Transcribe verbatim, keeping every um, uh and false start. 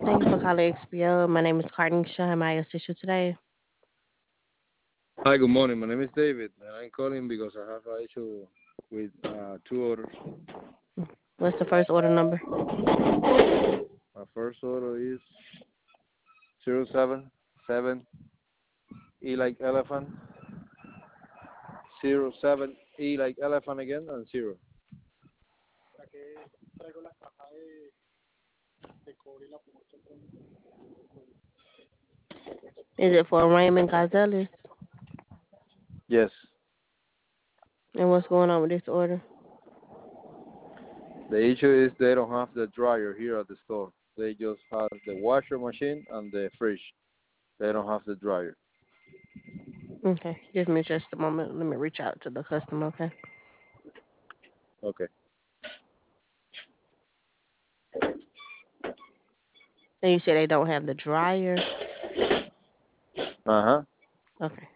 Thank you for calling X P O. My name is Carnisha. How may I assist you today? Hi, good morning. My name is David, and I'm calling because I have an issue with uh, two orders. What's the first order number? My first order is zero seven seven E like elephant, zero seven E like elephant again, and zero. Is it for Raymond Gonzalez? Yes, And what's going on with this order? the issue is they don't have the dryer here at the store. They just have the washer machine and the fridge. They don't have the dryer. Okay, give me just a moment. Let me reach out to the customer, okay? Okay. And you said they don't have the dryer. Uh huh. Okay.